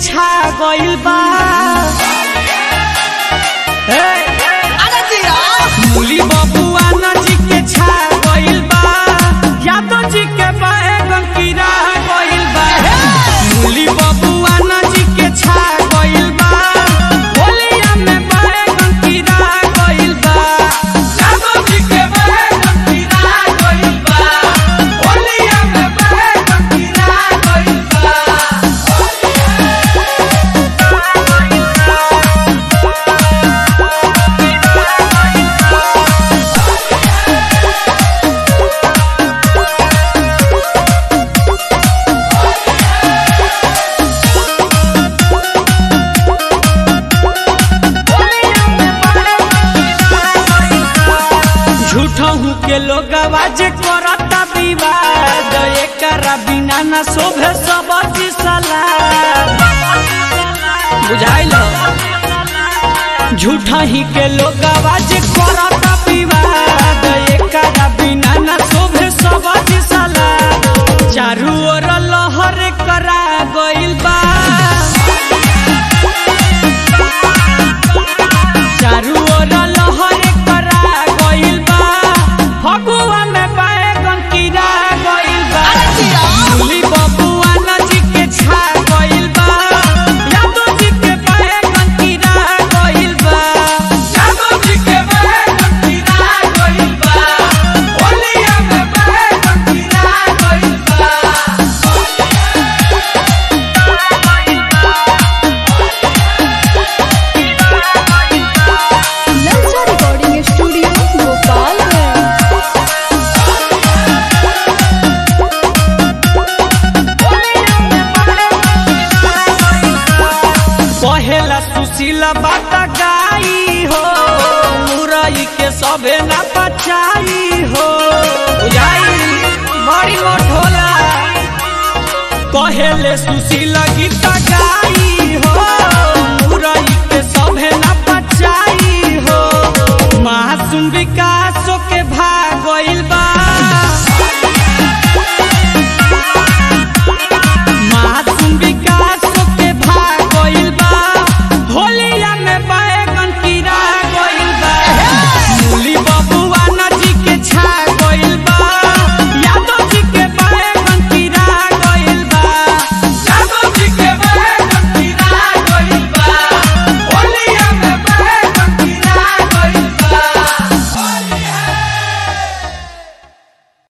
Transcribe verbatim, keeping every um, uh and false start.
छा गइल बा। मूली बबुआ नजी के छा गइल बा। यादव जी के बैगन कीड़ा गइल बा। मूली बबुआ नजी के छा गइल बा। होलिया में बैगन कीड़ा गइल बा। यादव जी के बैगन कीड़ा गइल बा। होलिया में बैगन कीड़ा गइल बा। झूठहू के लोग आवाज करता विवाद। एकरा बिना न शोभे सबजी सलाद। बुझाइल झूठही के लोग आवाज करता विवाद। एकरा बिना न शोभे सबजी सलाद। चारू ओर लहर करा गइल बा। चारू ओर लहर करा गइल बा। फगुआ में बैगन कीड़ा गइल बा। मूली बबुआ नजी के छा गइल बा। यादव जी के बैगन कीड़ा गइल बा। यादव जी के बैगन कीड़ा गइल बा। होलिया में बैगन कीड़ा गइल बा। ललचा रिकॉर्डिंग स्टूडियो भोपाल है। पहेला सुशीला बात गाई हो। मुरई के सबे ना पचाई हो। बुझाई बड़ी मोट होला। कहेले सुशीला गीत गाई।